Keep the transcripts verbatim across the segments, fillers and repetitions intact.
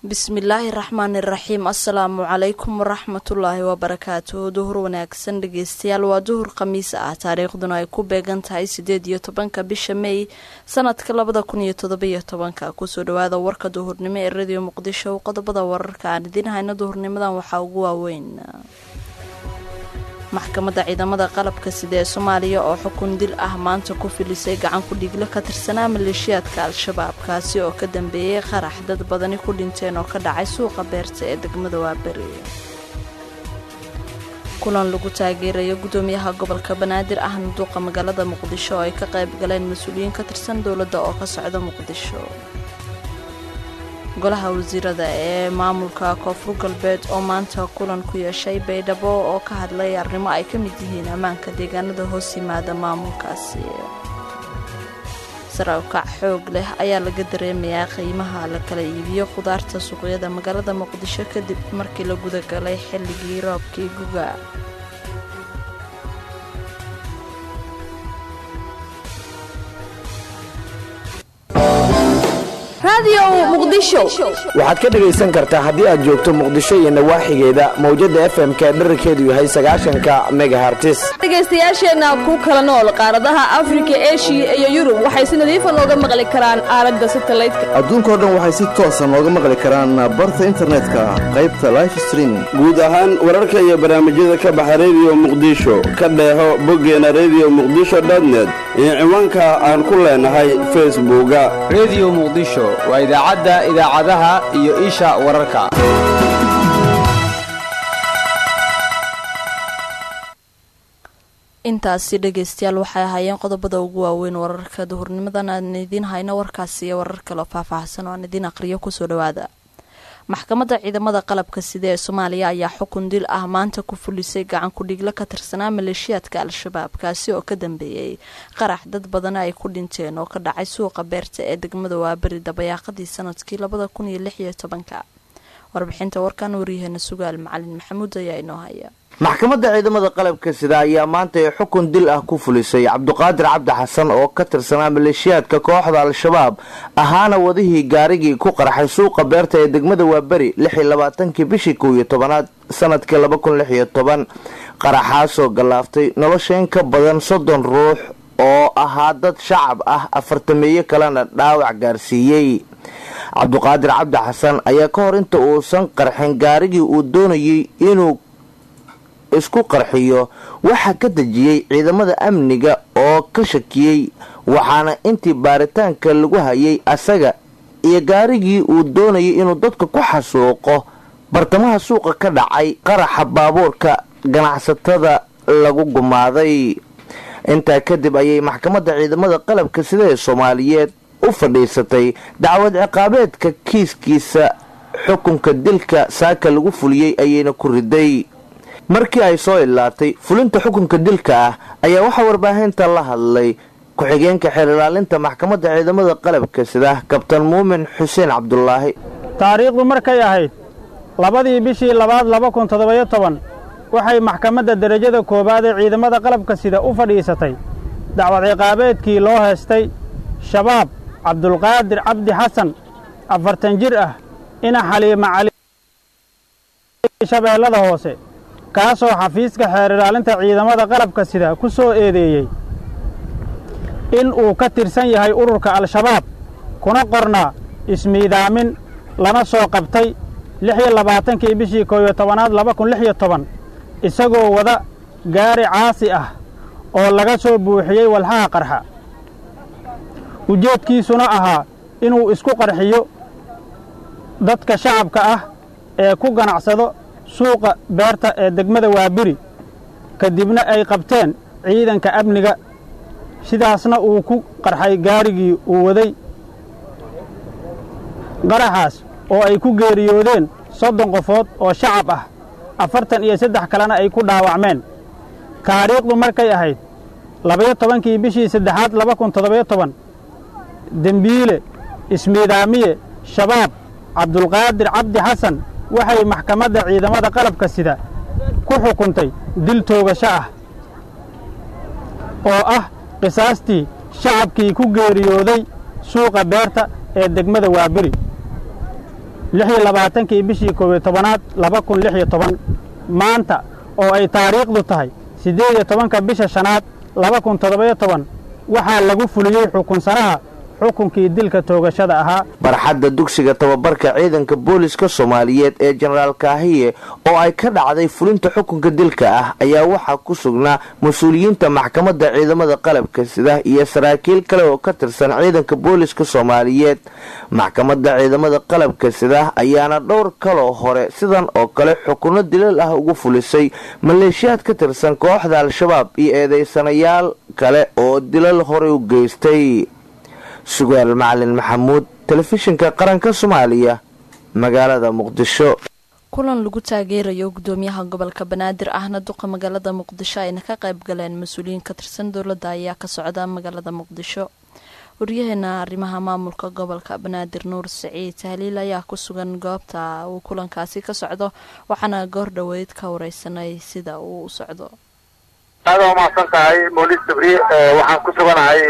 bismillaahi raxmaani raxiim assalaamu calaykum waraxmatullaahi wabarakaatuhu duhur wanaagsan dhegeystayaal waa duhur khamiis ah taariikhduna ay ku beegan tahay sideed iyo tobanka bisha May sanadka labada kun iyo toddobiyo tobanka kusoo dhawaada warka duhurnimo ee radio muqdisho qodobada wararka aan idin hayno duhurnimadan waxaa ugu waaweyn maxkamadda ciidamada qalabka sida ee Soomaaliya oo xukun dil ah maanta ku filisay gacan ku dhigla ka tirsanaa maleeshiyaadka al-shabaab kaasi oo ka dambeeyay qarax dad badani ku dhinteen oo ka dhacay suuqa beerta ee degmada Waaberi kulan lagu taageerayo gudoomiyaha gobolka Banaadir ahna duqa magaalada Muqdisho oo ay ka qayb galeen mas'uuliyiin ka tirsan dawladda oo ka socda Muqdisho golaha wasiirada ee maamulka Koonfur Galbeed oo maanta kulan ku yeeshay Baydhabo oo ka hadlay arrimo ay ka mid yihiin ammaanka deegaanada hoos yimaada maamulkaasi saraakiil xoog leh ayaa laga dareemayaa qiimaha la kala iibiyo khudaarta suuqyada magaalada Muqdisho kadib markii la guda galay xilligii roobkii guga radio muqdisho waxaad ka dhageysan kartaa haddii aad joogto Muqdisho iyo nawaaxigeeda mawjada F M ka dhererkeedu yahay sagaashanka megahertz dhageystayaasheena ku kala nool qaaradaha Afrika, Asia iyo Yurub waxay si nadiif ah looga maqli karaan aalada satellite-ka adduunka oo dhan waxay si toos ah looga maqli karaan barta internetka qaybta live streaming guud ahaan wararka iyo barnaamijyada ka baxa radio muqdisho ka dheeho boggeena radio muqdisho dot net iyo ciwaanka aan ku leenahay Facebook radio muqdisho waa idaacadda idaacadaha iyo isha wararka intaasi dhageystayaal waxay ahaayeen qodobada ugu waaweyn wararka duhurnimadan aan idin hayno warkaasi iyo warar kale faahfaahsan oo aan idin aqriyo kusoo dhawaada maxkamadda ciidamada qalabka sida ee Soomaaliya ayaa xukun dil ah maanta ku fulisay gacan ku dhigla ka tirsanaa maleeshiyaadka al-shabaab kaasi oo ka dambeeyay qarax dad badan ay ku dhinteen oo ka dhacay suuqa beerta ee degmada Waaberi dabayaaqadii sanadkii labada kun iyo lix iyo tobanka warbixinta warkan wariyahana Sugaal Macalin Maxamuud ayaa inoo haya maxkamadda ciidamada qalabka sida ayaa maanta xukun dil ah ku fulisay Cabduqaadir Cabdi Xasan oo ka tirsanaa maleeshiyaadka kooxda al-shabaab ahaana wadihii gaarigii ku qarxay suuqa beerta ee degmada Waaberi lix iyo labaatankii bishii kow iyo tobanaad sanadkii laba kun lix iyo toban qaraxaas oo galaaftay nolosheen ka badan soddon ruux oo ahaa dad shacab ah afartameeyo kalena dhaawac gaarsiiyay Cabduqaadir Cabdi Xasan ayaa ka hor inta uusan qarxin gaarigii uu doonayay inuu isku qarxiyo waxa ka dajiyay ciidamada amniga oo ka shakiyay waxaana intii baaritaanka lagu hayay asaga iyo gaarigii uu doonayay inuu dadka ku xasuuqo bartamaha suuqa ka dhacay qaraxa baabuurka ganacsatada lagu gumaaday intaa kadib ayay maxkamadda ciidamada qalabka sida ee Soomaaliyeed u fadhiisatay dacwad ciqaabeedka kiiskiisa xukunka dilka saaka lagu fuliyay ayayna ku riday markii ay soo ilaatay fulinta xukunka dilka ah ayaa waxa warbaahinta la hadlay ku-xigeenka xeer ilaalinta maxkamadda ciidamada qalabka sida kabtan Muumin Xuseen Cabdullaahi taariikhdu markay ahayd labadii bishii labaad laba kun toddobiyo toban waxay maxkamadda darajada koobaad ee ciidamada qalabka sida u fadhiisatay dacwad ciqaabeedkii loo heestay shabaab Cabdulqaadir Cabdi Xasan afartan jir ah ina Xaliima Cali shabeellada hoose kaasoo xafiiska xeer ilaalinta ciidamada qalabka sida ku soo eedeeyay in uu ka tirsan yahay ururka al-shabaab kuna qornaa ismiidaamin lana soo qabtay lix iyo labaatankii bishii kow iyo tobanaad laba kun lix iyo toban isagoo wada gaari caasi ah oo laga soo buuxiyey walxaha qarxa ujeedkiisuna ahaa inuu isku qarxiyo dadka shacabka ah ee ku ganacsado suuqa beerta ee degmada Waaberi kadibna ay qabteen ciidanka amniga sidaasna uu ku qarxay gaarigii uu waday qaraxaas oo ay ku geeriyoodeen soddon qofood oo shacab ah afartan iyo saddex kalena ay ku dhaawacmeen taariikhdu markay ahayd laba iyo tobankii bishii saddexaad laba kun toddobiyo toban dembiile ismiidaamiye shabaab Cabdulqaadir Cabdi Xasan waxay maxkamadda ciidamada qalabka sida ku xukuntay dil toogasho ah oo ah qisaastii shacabkii ku geeriyooday suuqa beerta ee degmada Waaberi lix iyo labaatankii bishii koob iyo tobanaad laba kun lix iyo toban maanta oo ay taariikhdu tahay siddeed iyo tobanka bisha shanaad laba kun toddoba-iyo toban waxaa lagu fuliyey xukunsanaha xukunkii dilka toogashada ahaa. barxadda dugsiga tababarka ciidanka booliska Soomaaliyeed ee Generaal Kaahiye oo ay ka dhacday fulinta xukunka dilka ah ayaa waxaa ku sugnaa mas'uuliyiinta maxkamadda ciidamada qalabka sida iyo saraakiil kale oo ka tirsan ciidanka booliska Soomaaliyeed. maxkamadda ciidamada qalabka sida ayaana dhowr kale hore sidan oo kale xukunno dilal ah ugu fulisay maleeshiyaad ka tirsan kooxda Al-Shabaab iyo eedeysanayaal kale oo dilal hore u geystay. sugaal macalin maxamuud telefishinka qaranka Soomaaliya magaalada Muqdisho. kulan lagu taageerayo gudoomiyaha gobolka Banaadir ahna duqa magaalada Muqdisho ayna ka qayb galeen mas'uuliyiin ka tirsan dowladda ayaa ka socda magaalada Muqdisho. waryaheena arrimaha maamulka gobolka Banaadir Nuur Saciid Tahliil ayaa ku sugan goobta uu kulankaasi ka socdo waxaana goor dhaweyd ka wareysanay sida uu u socdo. هذا ما صنعه مولد سبري وحن كسبنا هاي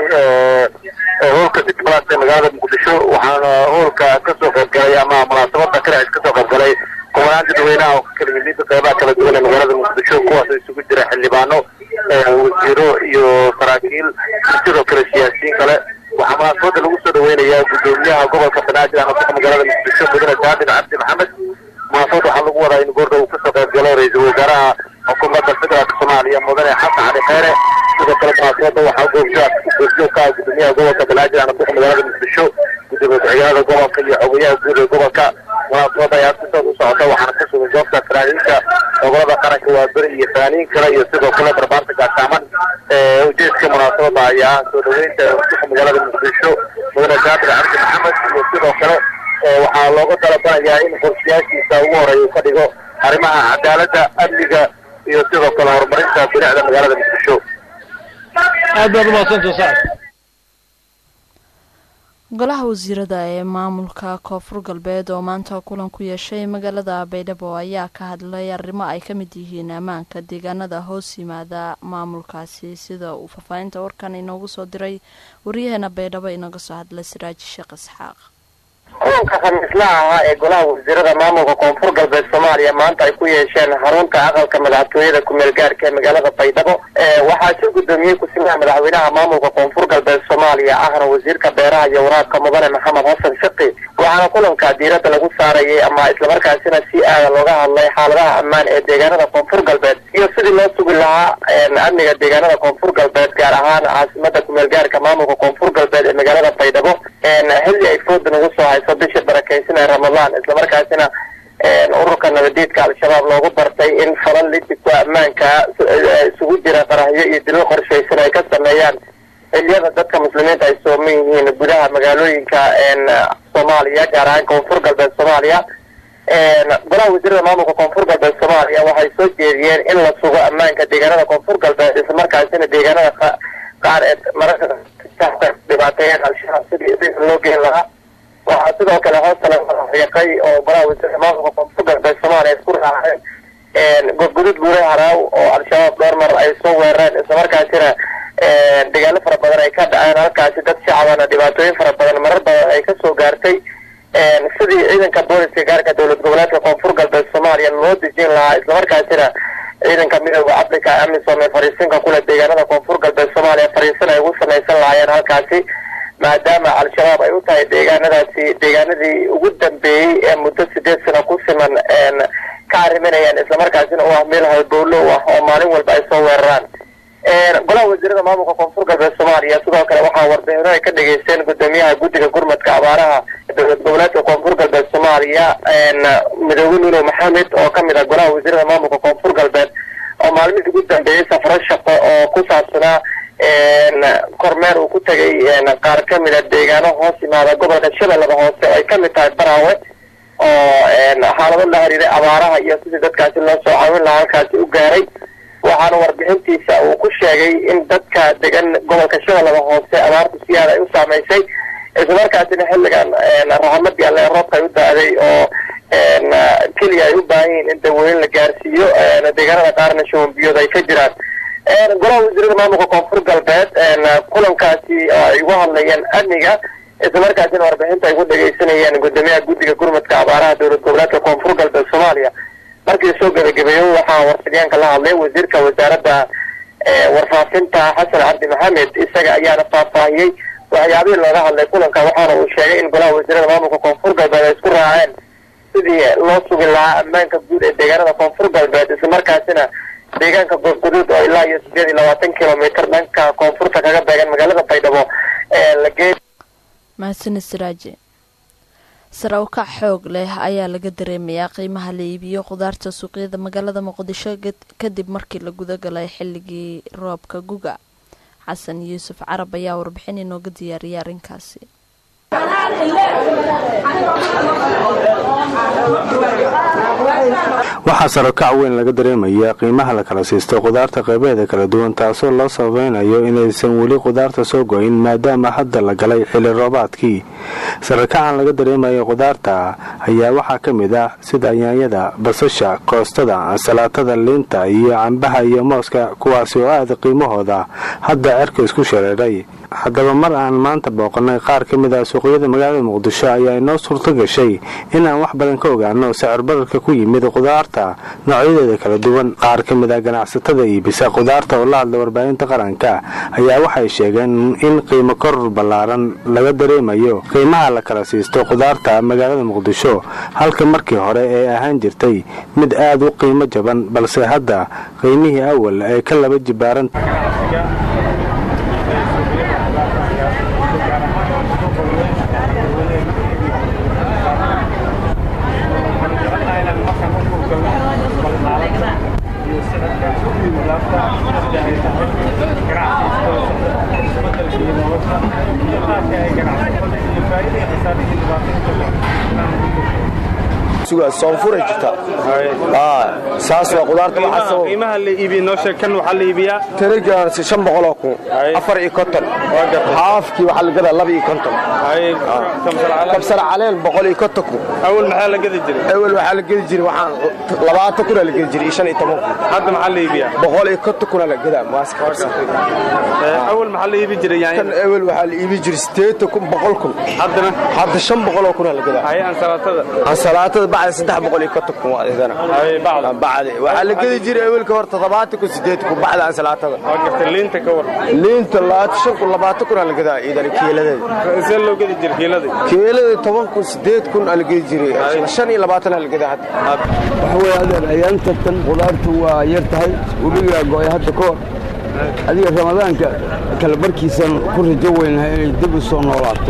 هول كتبلات مجال مقدشو وحن هول كسوق الجاي أما مناسبات كره كسوق الجاي كمان جدوينا وكلمني تتابع كلا جوانا مجال مقدشو قوة سوق الجرح اللي بانو وزيرو يو سراكيل وزيرو كرسياسين كلا وحنا صوت الوسط دوينا يا جدوينا قبل كبنادر أنا صوت مجال مقدشو بدنا جاد عبد محمد ما صوت حلو ورا إن قرده وكسوق الجاي رئيس وزراء حكومة الفدرالية الصومالية مدني حتى على خيره إذا كانت مصادة وحقوق جات وجو كاز الدنيا جوا كبلاجي أنا بقوم بدرجة مستشو وجو عيادة جوا كل عوية وجو جوا كا ومصادة يأتي وصعدة وحركة وجو كفرانيكا وغرض قرك وبري ثاني كلا يصير كل بربارة كاستعمل وجيس كمناسبة يا سودوين تقوم بدرجة مستشو مدني جات عبد محمد يصير كلا وحالوجو طلبة يا إن فرسياسي سووا رأي كذا arrimaha cadaaladda amniga iyo sidoo kale horumarinta bilicda magaalada Muqdisho. aad baad u mahadsantahay. golaha wasiirada ee maamulka Koonfur Galbeed oo maanta kulan ku yeeshay magaalada Baydhabo ayaa ka hadlay arrimo ay ka mid yihiin ammaanka deegaanada hoos yimaada maamulkaasi sida uu faafaynta warkan inoogu soo diray waryaheena Baydhabo inaga soo hadlay Siraaji Sheekh Isxaaq. kulanka khamiislaha ee golaha wasiirada maamulka Koonfur Galbeed Soomaaliya maanta ay ku yeesheen xarunta aqalka madaxtooyada ku meel gaarka ee magaalada Baydhabo waxaa soo gudoomiyay ku simaa madaxweynaha maamulka Koonfur Galbeed Soomaaliya ahna wasiirka beeraha iyo waraabka mudane Maxamed Xasan Shaqi waxaana kulanka diiradda lagu saarayay ama isla markaasina si aad looga hadlay xaaladaha ammaan ee deegaanada Koonfur Galbeed iyo sidii loo sugi lahaa amniga deegaanada Koonfur Galbeed gaar ahaan caasimadda ku meel gaarka maamulka Koonfur Galbeed ee magaalada Baydhabo xilli ay foodan ugu soo hayso bisha barakeysan ee Ramadaan isla markaasina ururka nabadiidka Al-Shabaab loogu bartay in falal lidku ammaanka isugu jira qaraxyo iyo dilo qorshaysan ay ka sameeyaan xilliyada dadka muslimiinta ay sooman yihiin gudaha magaalooyinka Soomaaliya gaar ahaan Koonfur Galbeed Soomaaliya golaha wasiirada maamulka Koonfur Galbeed Soomaaliya waxay soo jeediyeen in la sugo ammaanka deegaanada Koonfur Galbeed isla markaasina deegaanada qaar ee mararka dhibaateeyeen Al-Shabaab sidii loo geyn lahaa waxaa sidoo kale hoosta laga xaqiiqay oo golaha wasiirada maamulka Koonfur Galbeed Soomaaliya isku raaceen gudgudud guure haraaw oo Al-Shabaab dhowr mar ay soo weerareen isla markaasina dagaalo fara badan ay ka dhaceen halkaasi dad shacabana dhibaatooyin fara badan marar badan ay ka soo gaartay sidii ciidanka booliska gaarka dowlad goboleedka Koonfur Galbeed Soomaaliya loo dejin lahaa isla markaasina ciidanka midowga Afrika AMISOM ee fariisinka kula deegaanada Koonfur Galbeed Soomaaliya fariisin ay ugu samaysan lahaayeen halkaasi maadaama Al-Shabaab ay u tahay deegaanadaasi deegaanadii ugu dambeeyay ee muddo sideed sano ku siman ka arriminayaan isla markaasina waa meel halbowlo ah oo maalin walba ay soo weeraraan golaha wasiirada maamulka Koonfur Galbeed Soomaaliya sidoo kale waxaa warbixino ay ka dhageysteen gudoomiyaha guddiga gurmadka abaaraha dowlad goboleedka Koonfur Galbeed Soomaaliya Midowga Nuur Maxamed oo ka mid ah golaha wasiirada maamulka Koonfur Galbeed oo maalmihii ugu dambeeyay safar shaqo oo ku saabsanaa kormeer uu ku tagay qaar ka mid ah deegaano hoos yimaada gobolka Shabeellaha Hoose ay ka mid tahay Baraawe oo xaalado la xiriira abaaraha iyo sidii dadkaasi loo soo caawin lahaa halkaasi u gaaray waxaana warbixintiisa uu ku sheegay in dadka degan gobolka Shabeellaha Hoose abaartu si aad ay u saameysay isla markaasina xilligan raxmadii Alle roobka ay u daaday oo kaliya ay u baahan yihiin in dawooyin la gaarsiiyo deegaanada qaarna shuban biyood ay ka jiraan golaha wasiirada maamulka Koonfur Galbeed kulankaasi oo ay uga hadlayeen amniga isla markaasina warbixinta ay ku dhagaysanayeen gudoomiyaha guddiga gurmadka abaaraha dowlad goboleedka koonfur galbeed soomaaliya markii soo gabagabeeyo waxaa warfidyaanka la hadlay wasiirka wasaaradda warfaafinta xasan cabdi maxamed isaga ayaana faahfaahiyey waxyaabihii looga hadlay kulanka waxaana uu sheegay in golaha wasiirada maamulka koonfur galbeed ay isku raaceen sidii loo sugi lahaa ammaanka guud ee deegaanada koonfur galbeed isla markaasina deegaanka goobguduud oo ilaa iyo sideed iyo labaatan kilomitr dhanka koonfurta kaga beegan magaalada baydhabo ee la geey mahadsan siraaje sare u kac xoog leh ayaa laga dareemayaa qiimaha la iibiyo khudaarta suuqyada magaalada muqdisho kadib markii la gudagalay xilligii roobka guga xasan yuusuf carab ayaa warbixin inooga diyaariyay arrinkaasi waxaa sarokac weyn laga dareemayaa qiimaha la kala siisto khudaarta qaybeeda kala duwan taasoo loo sababeynayo inaysan weli khudaarta soo goyn maadaama hadda la galay xilli roobaadkii sarakacan laga dareemayo khudaarta ayaa waxaa ka mid ah sida yaanyada basasha koostada salaatada liinta iyo cambaha iyo mooska kuwaasi oo aada qiimahooda hadda cerka isku shareeray haddaba mar aan maanta booqanay qaar ka mid ah suuqyada magaalada muqdisho ayaa inoo suurto gashay inaan wax badan ka ogaano sicir bararka ku yimid khudaarta noocyadeeda kala duwan qaar ka mid ah ganacsatada iibisa khudaarta oo la hadla warbaahinta qaranka ayaa waxay sheegeen in qiimo koror ballaaran laga dareemayo qiimaha la kala siisto khudaarta magaalada muqdisho halka markii hore ee ahaan jirtay mid aada u qiimo jaban balse hadda qiimihii awal ay ka laba jibaaran soonfura jirta saas waa khudaarta waxaa qiimaha la iibiyo noo sheeg kan waxa la iibiyaa tarajan shan boqol oo kun afar iyo konton haafkii waxaa la gadaa laba iyo konton kabsar caleen boqol iyo konton kun awal maxaa la gadi jiray awal waxaa la gadi jiray waxaan labaatan kun la gadi jiray shan iyo toban kun hadda maxaa la iibiyaa boqol iyo konton kun la gadaa maaska awal maxaa la iibi jiray kan awal waxaa la iibi jiray sideetan kun boqol kun haddana hadda shan boqol oo kun la gadaa hay aan salaatada aan salaatada bacda saddex boqol iyo konton kun waa idana hay bacda bacda waxaa la gadi jiray awalka hor toddobaatan kun sideetan kun bacda aan salaatada waa gartay liinta ka war liinta labaatan kun labaatan kun la gadaa idana kiiladeeda see loo gadi jiray kiilada kiilada toban kun sideed kun la gadi jiray shan iyo labaatan la gadaa hadda waxa weeye adeer ayaanta tan khudaartu waa yar tahay webiga go'ay hadda ka hor adiga ramadaanka kala barkiisan ku rajo weynahay inay dib u soo noolaato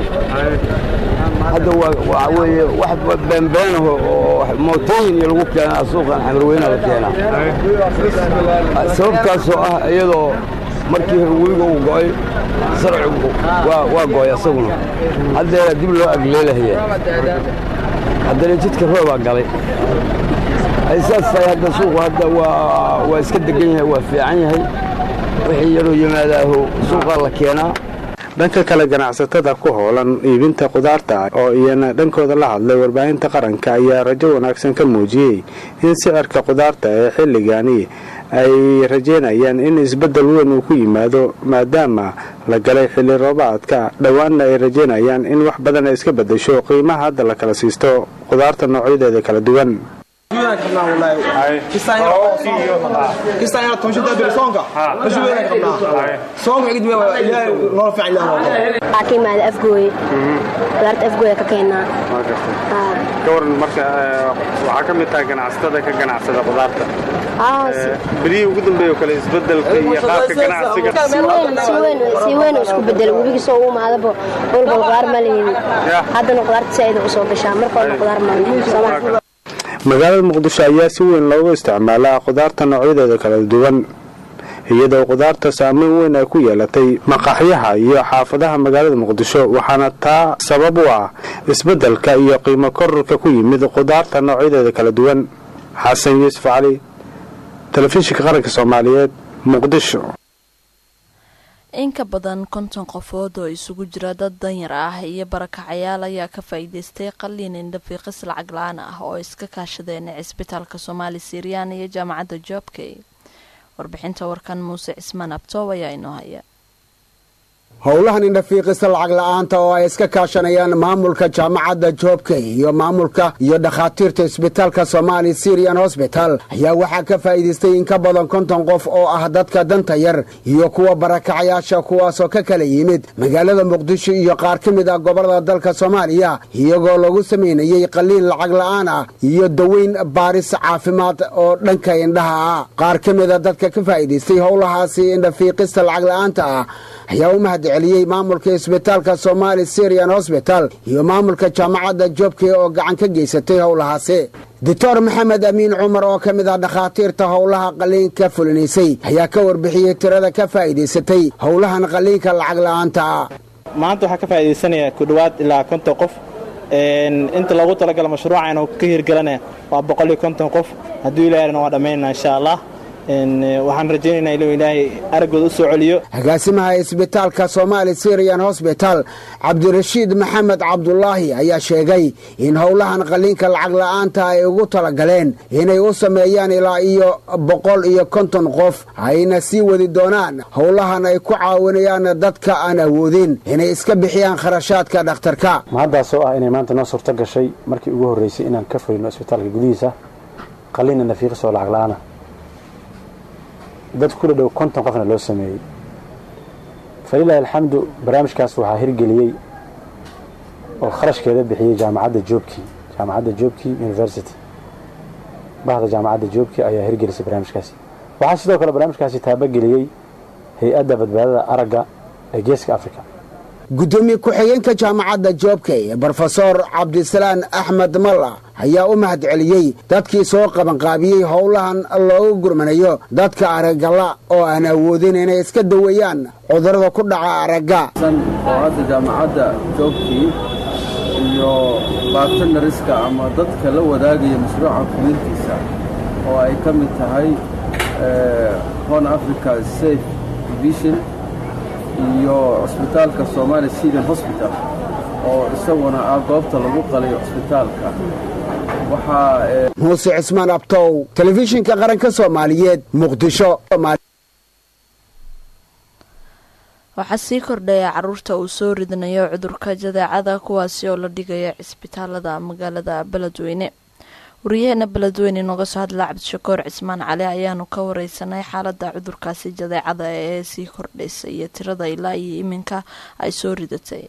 hadda waxa weeye wax beenbeenaho oo mootooyin iyo lagu keenaa suuqan xamarweynaha la keenaa sababtaasoo ah iyadoo markii hore webiga uu go'ay sarcigu waa go'ay asaguna haddeera dib loo agleelahaya haddana jidka roobaa galay saas tahay hadda suuqu hadda waa iska degan yahay waa fiican yahay wixii yaroo yimaadaaho suuqaa la keenaa dhanka kale ganacsatada ku hoolan iibinta khudaarta oo iyana dhankooda la hadlay warbaahinta qaranka ayaa rajo wanaagsan ka muujiyey in sicirka khudaarta ee xilligani ay rajeynayaan in isbeddel weyn uu ku yimaado maadaama la galay xilli roobaadka dhowaanna ay rajeynayaan in wax badan ay iska beddesho qiimaha hadda la kala siisto khudaarta noocyadeeda kala duwan akimaada afgooye khudaarta afgooye ka keenaa ka waran marka waxaa ka mid tahay ganacsatada ka ganacsada khudaarta berihii ugu dambeeyo kale isbedelka iyo qaabka ganacsiga si weyn isku bedel webigii soo u imaadaba walba khudaar ma lehin haddana khudaarta saaid u soo gashaa marka walba khudaar ma lehin magaalada muqdisho ayaa si weyn loogu isticmaalaa khudaarta noocyadeeda kala duwan iyadoo khudaarta saameyn weyn ay ku yeelatay maqaaxyaha iyo xaafadaha magaalada muqdisho waxaana taa sabab u ah isbeddelka iyo qiimo kororka ku yimid khudaarta noocyadeeda kala duwan xasan yuusuf cali telefishinka qaranka soomaaliyeed muqdisho in ka badan konton qofood oo isugu jira dad danyar ah iyo barakacayaal ayaa ka faa'iidaystay qalliin indhafiiqis lacag la-aan ah oo iska kaashadeen cisbitaalka soomaali siriyaan iyo jaamacadda joobkey warbixinta warkan muuse cismaan abtoob ayaa inoo haya howlahan indhafiiqista lacag la'aanta oo ay iska kaashanayaan maamulka jaamacadda joobkey iyo maamulka iyo dhakhaatiirta isbitaalka Somali Syrian Hospital ayaa waxaa ka faa'iidaystay in ka badan konton qof oo ah dadka danta yar iyo kuwa barakacayaasha kuwaasoo ka kala yimid magaalada Muqdisho iyo qaar ka mid ah gobolada dalka Soomaaliya iyagoo lagu sameeyay qaliin lacag la'aan ah iyo daweyn baaris caafimaad oo dhanka indhaha ah qaar ka mid ah dadka ka faa'iidaystay howlahaasi indhafiiqista lacag la'aanta ah ayaa u mahadceliyay maamulka isbitaalka Somali Syrian Hospital iyo maamulka jaamacadda joobkey oo gacan ka geysatay howlahaasi Doctor Maxamed Amiin Cumar oo ka mid ah dhakhaatiirta howlaha qaliinka fulinaysay ayaa ka warbixiyay tirada ka faa'iidaysatay howlahan qaliinka lacag la'aanta ah maanta waxa ka faa'iideysanaya ku dhawaad ilaa konton qof een inta lagu talagalay mashruuca inuu ka hirgalanay waa boqol iyo konton qof haddii ilaahayna waa dhameynaa insha Allah een waxaan rajaynaynaa inuu ilaahay aragooda u soo celiyo agaasimaha isbitaalka Somali Syrian Hospital Cabdirashiid Maxamed Cabdullaahi ayaa sheegay in howlahan qaliinka lacag la'aanta ay ugu talagaleen inay u sameeyaan ilaa iyo boqol iyo konton qof ayna sii wadi doonaan howlahan ay ku caawinayaan dadka aan awoodin inay iska bixiyaan kharashaadka dhakhtarka mahadaas oo ah inay maanta noo suurto gashay markii ugu horeysay inaan ka furino isbitaalka gudihiisa qaliin nafiiqis oo lacag la'aan dad ku dhow konton qofna loo sameeyay falilah alxamdu barnaamijkaas waxaa hirgeliyay oo kharashkeeda bixiyay jaamacadda joobkey jaamacadda joobkey university bahda jaamacadda joobkey ayaa hirgelisay barnaamijkaasi waxaa sidoo kale barnaamijkaasi taabageliyay hay-adda badbaadada aragga ee geeska afrika gudoomiye ku-xigeenka jaamacadda joobkey Professor Cabdisalaan Axmed Malla ayaa u mahadceliyay dadkii soo qabanqaabiyay howlahan loogu gurmanayo dadka aragga oo aan awoodin inay iska daweeyaan cudurrada ku dhaca aragga oo hadda jaamacadda joobkey iyo partnerska ama dadka la wadaagaya mashruuca fulintiisa oo ay ka mid tahay Horn Africa Safe Division iyo isbitaalka Somali Syrian Hospital oo isaguna ah goobta lagu qalayo isbitaalka waxa Muuse Cismaan Abtow telefishinka qaranka Soomaaliyeed Muqdisho waxaa sii kordhaya caruurta uu soo ridanayo cudurka jadeecada kuwaasi oo la dhigaya isbitaalada magaalada Beledweyne wariyaheena Beledweyne nooga soo hadla Cabdishakoor Cismaan Cali ayaanu ka wareysanay xaaladda cudurkaasi jadeecada ee sii kordhaysa iyo tirada ilaa iyo iminka ay soo ridatay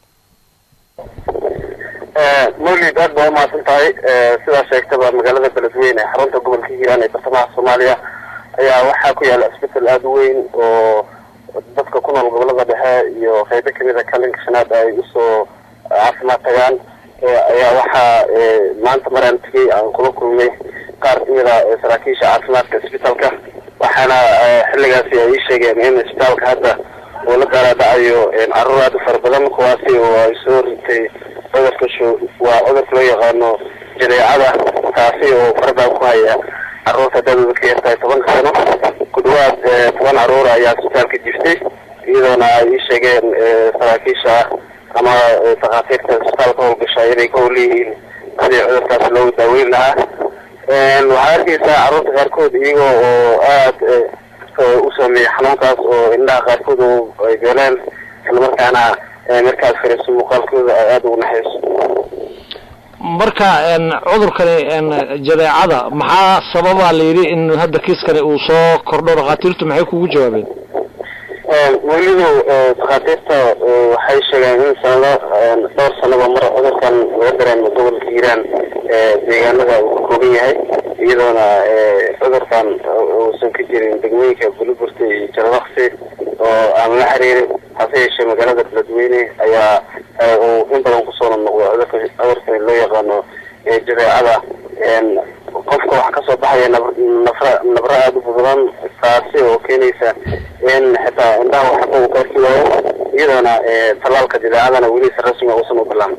ee mawlid aad baa mahadsan tahay sidaa sheegtaba magaalada Beledweyne xarunta gobolka Hiiraan ee bartamaha Soomaaliya ayaa waxaa ku yaala isbitaal aad u weyn oo dadka ku nool gobolada dhexe iyo qaybo kamid ah kalinka shanaad ay u soo caafimaad tagaan ayaa waxaa maanta maraan tagay aan kula kulmay qaar kamid ah saraakiisha caafimaadka isbitaalka waxaana xilligaasi ay sheegeen in isbitaalka hadda uu la gaaradayo caruur aad u fara badan kuwaasi oo ay soo ritay cudurka waa cudurka loo yaqaano jadeecada taasi oo farabaa ku haya caruurta dadooda ka yartahay tobanka sano ku dhawaad toban caruur ayaa isbitaalka jiftay iyadoona ay sheegeen saraakiisha ama takhaatiirta isbitaalka howlgasha inay ka howleeyihiin sidii cudurkaas loogu daaweyn lahaa waxaa arkaysaa caruurta qaarkood iyagoo oo aad u sameeyay xanuunkaas oo indhaha qaarkood ay beeleen islamarkaana markaas fariiso muuqaalkooda ay aada ugu naxayso marka cudurkani jadeecada maxaa sababa la yidhi in hadda kiiskani uu soo kordho dhakhaatiirtu maxay kugu jawaabeen welidu takhaatiirta waxay sheegeen in sanado dhowr sanaba mar cudurkan laga dareemo gobolka Hiiraan deegaanada uu ka kooban yahay iyadoona cudurkan uusan ka jirin degmooyinka Bulburta iyo Jarwaqsi oo aan la xiriirin hase yeeshee magaalada Beledweyne ayaa uu in badan kusoo noqdo cudurka cudurkan loo yaqaano jadeecada qofka wax ka soo baxaya nafra nafra aad u badan taasi oo keenaysa in xitaa indhaha waxba uu ka arki waayo iyadoona talaalka jadeecadana weli si rasmi ah uusan u bilaabin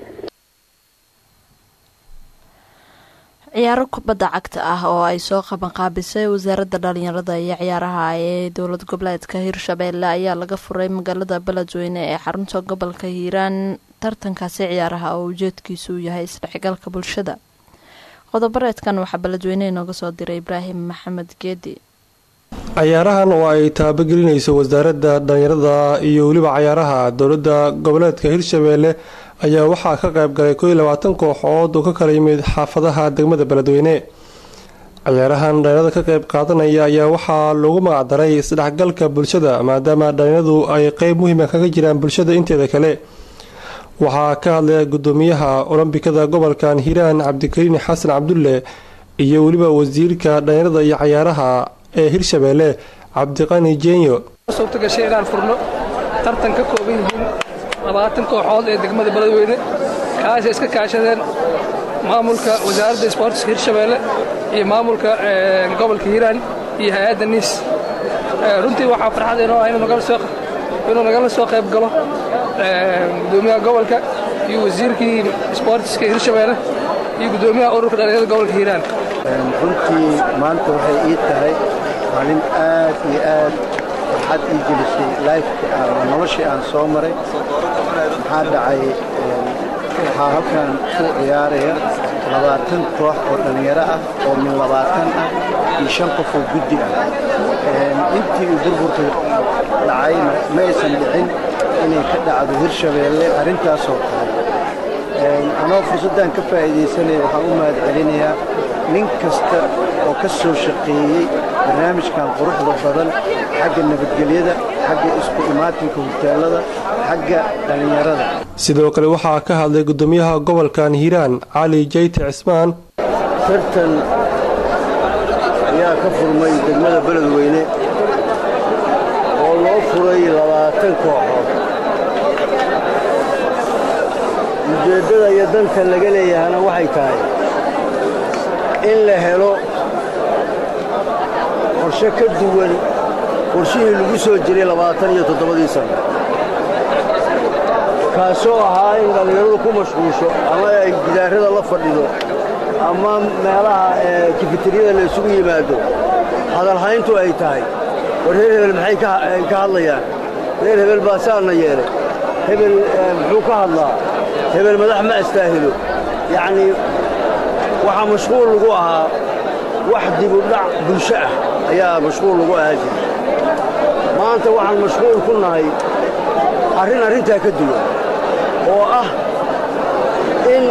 ciyaaro kubadda cagta ah oo ay soo qaban qaabisay wasaaradda dhalinyarada iyo ciyaaraha ee dowlad goboleedka Hirshabeelle ayaa laga furay magaalada Beledweyne ee xarunta gobolka Hiiraan tartankaasi ciyaaraha oo ujeedkiisu yahay isdhexgalka bulshada qodobareedkan waxaa Beledweyne inooga soo diray Ibraahim Maxamed Geedi cayaarahan oo ay taabagelinayso wasaaradda dhalinyarada iyo weliba cayaaraha dowladda goboleedka hirshabeelle ayaa waxaa ka qayb galay koo iyo labaatan kooxood oo ka kala yimid xaafadaha degmada beledweyne. cayaarahan dhalinyarada ka qayb qaadanaya ayaa waxaa loogu magacdaray isdhexgalka bulshada maadaama dhalinyaradu ay qeyb muhiima kaga jiraan bulshada inteeda kale. waxaa ka hadlaya gudoomiyaha olombikada gobolkan hiiraan cabdikariin xasan cabdulle iyo weliba wasiirka dhalinyarada iyo cayaaraha ee hirshabeelle cabdiqani jeenyo. suurta gashay inaan furno tartan ka kooban yihiin labaatan kooxood ee degmada beledweyne kaasay iska kaashadeen maamulka wasaaradda isboortiska hirshabeelle iyo maamulka gobolka hiiraan iyo hay-adda niis. runtii waxaa farxad inoo ah inuu nagala soo qayb galo gudoomiyaha gobolka iyo wasiirkii isboortiska hirshabeelle iyo gudoomiyaha ururka dhalinyarada gobolka hiiraan. runtii maanta waxay ii tahay maalin aad iyo aad farxad ii gelisay lifeka noloshii aan soo maray. maxaa dhacay waxaa halkan ku ciyaaraya labaatan koox oo dhallinyaro ah oo min labaatan ah iyo shan qof oo guddi ah. intii uu burburka dhacayna ma aysan dhicin inay ka dhacdo hirshabeelle arrintaasoo kale. anoo fursaddan ka faa'iidaysanaya waxaan u mahad celinayaa nin kasta oo ka soo shaqeeyey barnaamijkan quruxda badan xagga nabadgelyada, xagga isku imaatinka hoteelada, xagga dhallinyarada. sidoo kale waxaa ka hadlay gudoomiyaha gobolkan hiiraan cali jayte cismaan. tartan ayaa ka furmay degmada beledweyne oo loo furay labaatan kooxood. ujeeddada iyo danka laga leeyahana waxay tahay in la helo qorshe ka duwan qorshihii lagu soo jiray labaatan iyo toddobadii sano, kaasoo ahaa in dhallinyaradu ku mashquusho ama ay gidaarada la fadhido ama meelaha kifiteriyada la isugu yimaado hadalhayntu ay tahay war reer hebel maxay ka hadlayaan, reer hebel baa saana yeelay, hebel muxuu ka hadlaa, hebel madax ma astaahilo. yacnii waxaa mashquul lagu ahaa wax dibudhac bulsho ah ayaa mashquul lagu ahaa jira. maanta waxaan mashquul ku nahay arrin arrintaa ka duwan oo ah in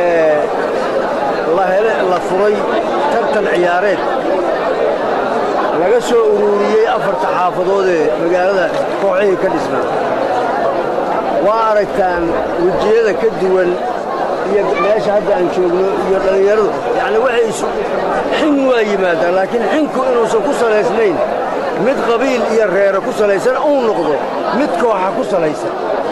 la furay tartan ciyaareed laga soo ururiyey afarta xaafadood ee magaalada kooxihii ka dhisnaa. waa aragtaan wejiyada ka duwan iyo meesha hadda aan joogno iyo dhallinyaradu yacni waxay xin waa yimaadaan, laakiin xinku inuusan ku salaysnayn mid qabiil iyo reero ku salaysan uu noqdo mid kooxa ku salaysan.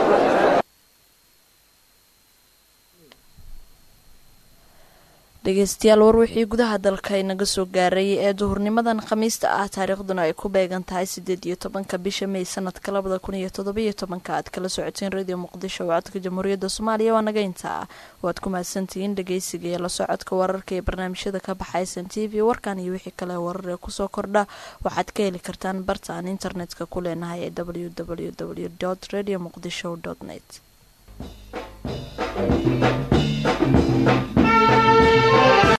dhegeystayaal war wixii gudaha dalka inaga soo gaaray ee duhurnimadan khamiista ah taariikhduna ay ku beegan tahay sideed iyo tobanka bisha may sanadka labada kun iyo toddobiyo tobanka aad kala socoteen radio muqdisho oo codka jamhuuriyadda soomaaliya waa naga intaa. waad ku mahadsantihiin dhegeysiga iyo la socodka wararka ee barnaamijyada ka baxaysan t v. warkan iyo wixii kale warar ee kusoo kordha waxaad ka heli kartaan barta aan internetka ku leenahay ee w w w dot radio muqdisho dot net.